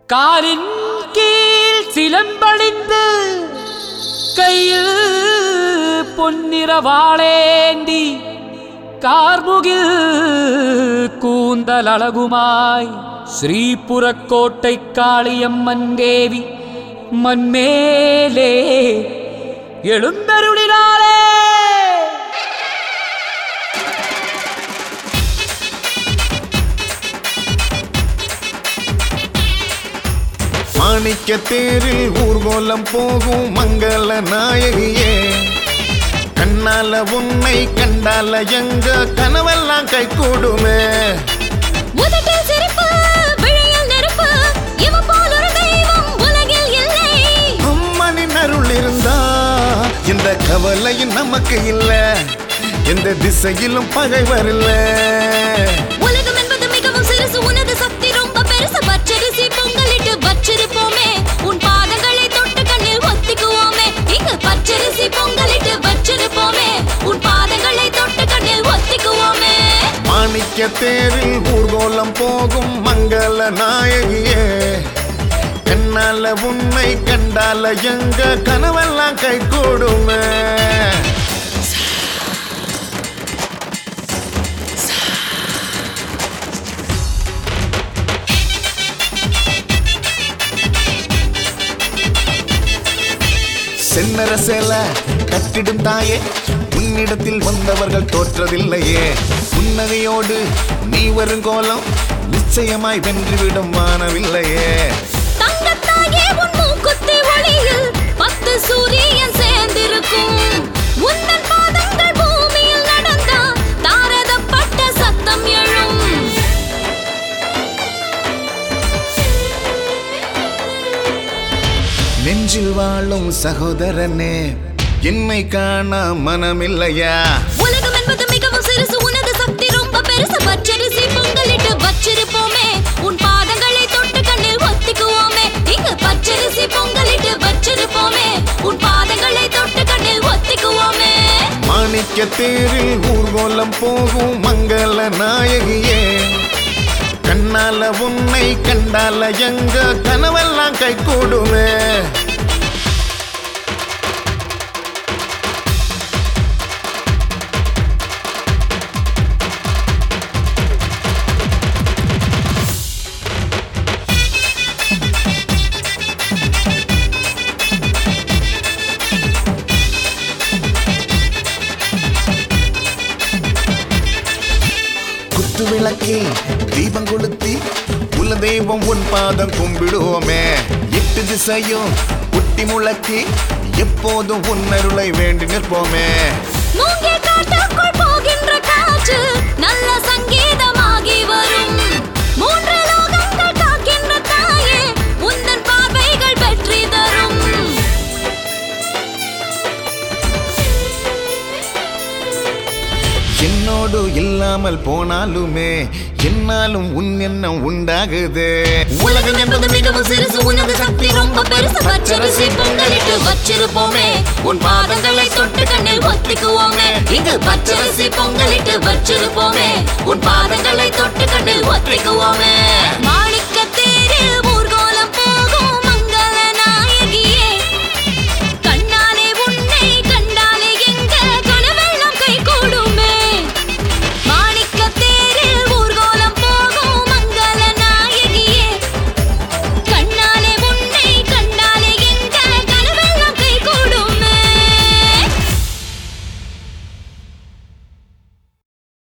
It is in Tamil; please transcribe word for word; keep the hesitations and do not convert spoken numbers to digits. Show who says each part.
Speaker 1: காலின் கீழ் சிலம்பழிந்து கையில் பொன்னிற வாளேந்தி கார்முகில் கூந்தல் அழகுமாய் ஸ்ரீபுரக்கோட்டை காளியம்மன் தேவி மண்மேலே எழுந்தருளினாளே.
Speaker 2: மாணிக்க தேரில் ஊர்கோலம் போகும் மங்கள நாயகியே, கண்ணால உன்னை கண்டால எங்க கனவெல்லாம் கை கூடுமே.
Speaker 3: உதட்டில் சிரிப்பு, விழியில் நெருப்பு, இவன் போல் ஒரு தெய்வம் உலகில் இல்லை.
Speaker 2: அம்மனின் அருள் இருந்தா இந்த கவலையும் நமக்கு இல்ல, எந்த திசையிலும் பகைவர் இல்ல.
Speaker 3: உலகம் என்பது மிகவும் சிறுசு, உனது சக்தி ரொம்ப பெருசு. பச்சரிசி பொங்கலிட்டு வச்சிருப்போமே, உன் பாதங்களை தொட்டு கண்ணில் ஒத்திக்குவோமே. இங்கு பச்சரிசி பொங்கலிட்டு வச்சிருப்போமே, உன் பாதங்களை தொட்டு கண்ணில் ஒத்திக்குவோமே.
Speaker 2: மாணிக்க தேரில் ஊர்கோலம் போகும் மங்கள நாயகியே, கண்ணால உன்னை கண்டால எங்க கனவெல்லாம் கை கூடுமே. சென்னர சேல கட்டிடும் தாயே, உன்னிடத்தில் வந்தவர்கள் தோற்றதில்லையே. புன்னகையோடு நீ வருங்கோலம் நிச்சயமாய் வென்றுவிடும் வானவில்லையே.
Speaker 3: தங்கத்தாயே உன் மூக்குத்தி ஒளியில் பத்து சூரியன் சேர்ந்திருக்கும். உன்னன் பாதங்கள் பூமியில் நடந்தா தாரதப்பட்ட சத்தம் எழும்.
Speaker 2: நெஞ்சில் வாழும் சகோதரனே, என்னை காண மனமில்லையா?
Speaker 3: உலகம் என்பது மிகவும் சிறுசு, உனது சக்தி ரொம்ப பெருசு. பச்சரிசி பொங்கலிட்டு வச்சிருப்போமே, உன் பாதங்களை தொட்டு கண்ணில் ஒத்திக்குவோமே. இங்கு பச்சரிசி பொங்கலிட்டு வச்சிருப்போமே, உன் பாதங்களை தொட்டு கண்ணில் ஒத்திக்குவோமே.
Speaker 2: மாணிக்க தேரில் ஊர்கோலம் போகும் மங்கள நாயகியே, கண்ணால உன்னை கண்டால எங்க கனவெல்லாம் கை கூடுமே. குத்து விளக்கி தீபம் கொளுத்தி குல தெய்வம் உன் பாதம் கும்பிடுவோமே. எட்டு திசையும் குட்டி முழக்கி எப்போதும் உன் அருளை வேண்டி நிற்போமே.
Speaker 3: மூங்கே காட்டுக்குள் போகின்ற காற்று நல்ல சங்கீதமாகி வரும். மூன்று லோகங்கள் காக்கின்ற தாயே, உந்தன் பார்வைகள் வெற்றி தரும்.
Speaker 2: என்னோடு இல்லாமல் போனாலுமே என்னாலும் உன் எண்ணம் உண்டாகுது.
Speaker 3: உலகம் என்பது மிகவும் சிறுசு, உனது சக்தி ரொம்ப பெருசு. பச்சரிசி பொங்கலிட்டு வச்சிருப்போமே, உன் பாதங்களை தொட்டு கண்ணில் ஒத்திக்குவோமே. இங்கு பச்சரிசி பொங்கலிட்டு வச்சிருப்போமே, உன் பாதங்களை தொட்டு கண்ணில் ஒத்திக்குவோமே.